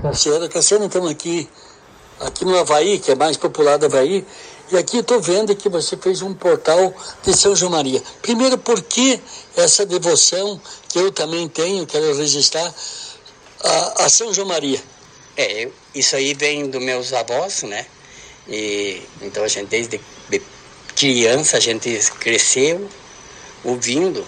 Cassiano, estamos aqui no Havaí, que é mais popular do Havaí, e aqui estou vendo que você fez um portal de São João Maria. Primeiro, por que essa devoção que eu também tenho, quero registrar, a São João Maria? Isso aí vem dos meus avós, né? Então a gente, desde criança, a gente cresceu ouvindo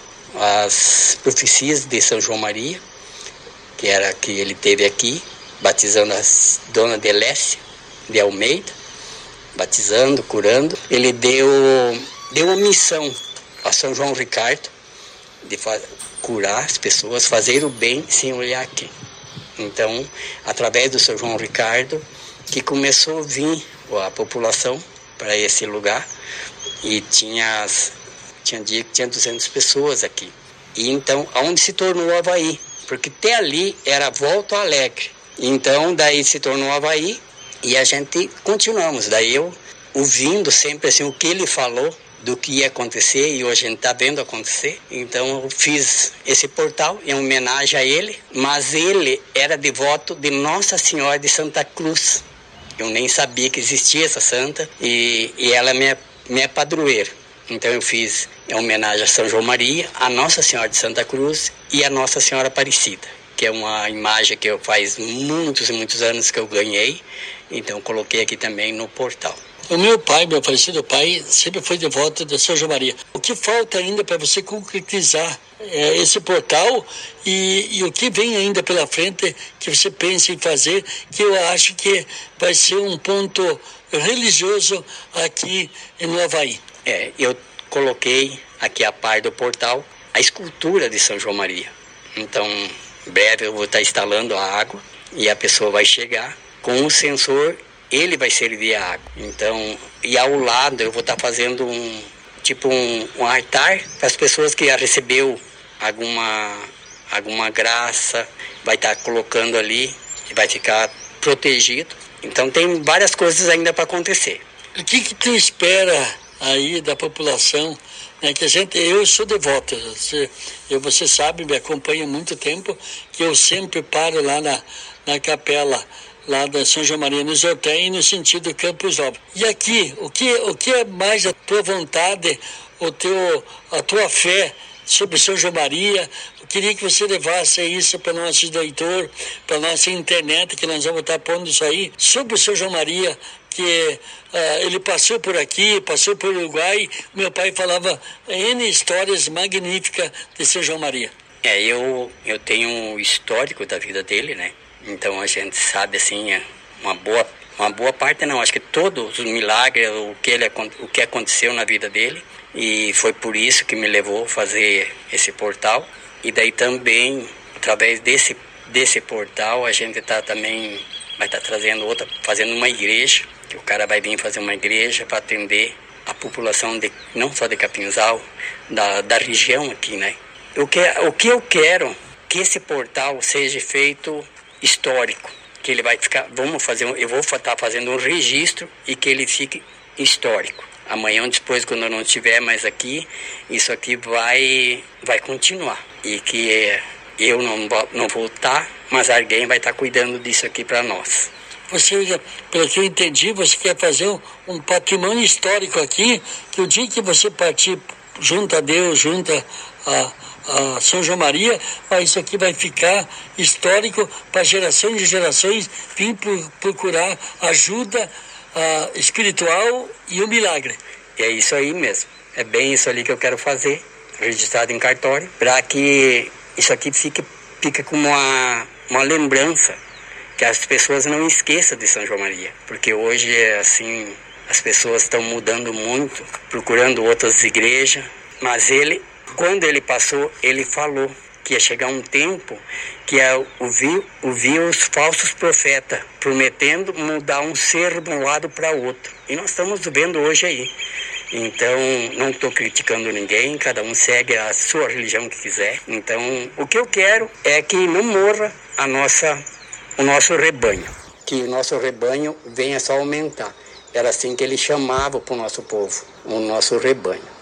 as profecias de São João Maria, que era que ele teve aqui, batizando a Dona Delécia de Almeida, batizando, curando. Ele deu uma missão a São João Ricardo de curar as pessoas, fazer o bem sem olhar quem. Então, através do São João Ricardo, que começou a vir a população para esse lugar, e tinha dia que tinha 200 pessoas aqui. E então, aonde se tornou o Havaí, porque até ali era Volta Alegre. Então, daí se tornou o Havaí, e a gente continuamos. Daí eu, ouvindo sempre assim, o que ele falou, do que ia acontecer, e hoje a gente está vendo acontecer. Então eu fiz esse portal em homenagem a ele, mas ele era devoto de Nossa Senhora de Santa Cruz. Eu nem sabia que existia essa santa, e ela é minha padroeira. Então eu fiz em homenagem a São João Maria, a Nossa Senhora de Santa Cruz e a Nossa Senhora Aparecida, que é uma imagem que eu faz muitos e muitos anos que eu ganhei, então coloquei aqui também no portal. O meu falecido pai, sempre foi devoto de São João Maria. O que falta ainda para você concretizar esse portal e o que vem ainda pela frente que você pensa em fazer, que eu acho que vai ser um ponto religioso aqui no Havaí? Eu coloquei aqui a par do portal a escultura de São João Maria. Então, em breve eu vou estar instalando a água e a pessoa vai chegar com um sensor. Ele vai servir a água. Então, e ao lado eu vou estar fazendo um altar para as pessoas que já recebeu alguma graça, vai estar colocando ali e vai ficar protegido. Então tem várias coisas ainda para acontecer. O que tu espera aí da população? Eu sou devoto, você sabe, me acompanha há muito tempo, que eu sempre paro lá na capela lá da São João Maria no Zortém, no sentido Campos Novos. E aqui, o que é mais a tua vontade, a tua fé sobre São João Maria? Eu queria que você levasse isso para o nosso leitor, para a nossa internet, que nós vamos estar pondo isso aí, sobre o São João Maria, que ele passou por aqui, passou por Uruguai. Meu pai falava N histórias magníficas de São João Maria. Eu tenho um histórico da vida dele, né? Então a gente sabe assim, uma boa parte não, acho que todos os milagres, o que aconteceu na vida dele, e foi por isso que me levou a fazer esse portal. E daí também, através desse portal, a gente também vai estar fazendo uma igreja, que o cara vai vir fazer uma igreja para atender a população não só de Capinzal, da região aqui, né? O que eu quero que esse portal seja feito histórico, que ele vai ficar, eu vou estar fazendo um registro e que ele fique histórico. Amanhã, depois, quando eu não estiver mais aqui, isso aqui vai continuar, e que eu não vou estar, mas alguém vai estar cuidando disso aqui para nós. Você, pelo que eu entendi, você quer fazer um patrimônio histórico aqui, que o dia que você partir junto a Deus, junto a São João Maria, isso aqui vai ficar histórico para gerações e gerações vir procurar ajuda espiritual e o milagre. E é isso aí mesmo, é bem isso ali que eu quero fazer, registrado em cartório, para que isso aqui fique com uma lembrança, que as pessoas não esqueçam de São João Maria, porque hoje assim as pessoas estão mudando muito, procurando outras igrejas, mas quando ele passou, ele falou que ia chegar um tempo que ia ouvir os falsos profetas prometendo mudar um ser de um lado para outro. E nós estamos vendo hoje aí. Então, não estou criticando ninguém, cada um segue a sua religião que quiser. Então, o que eu quero é que não morra o nosso rebanho, que o nosso rebanho venha só aumentar. Era assim que ele chamava para o nosso povo, o nosso rebanho.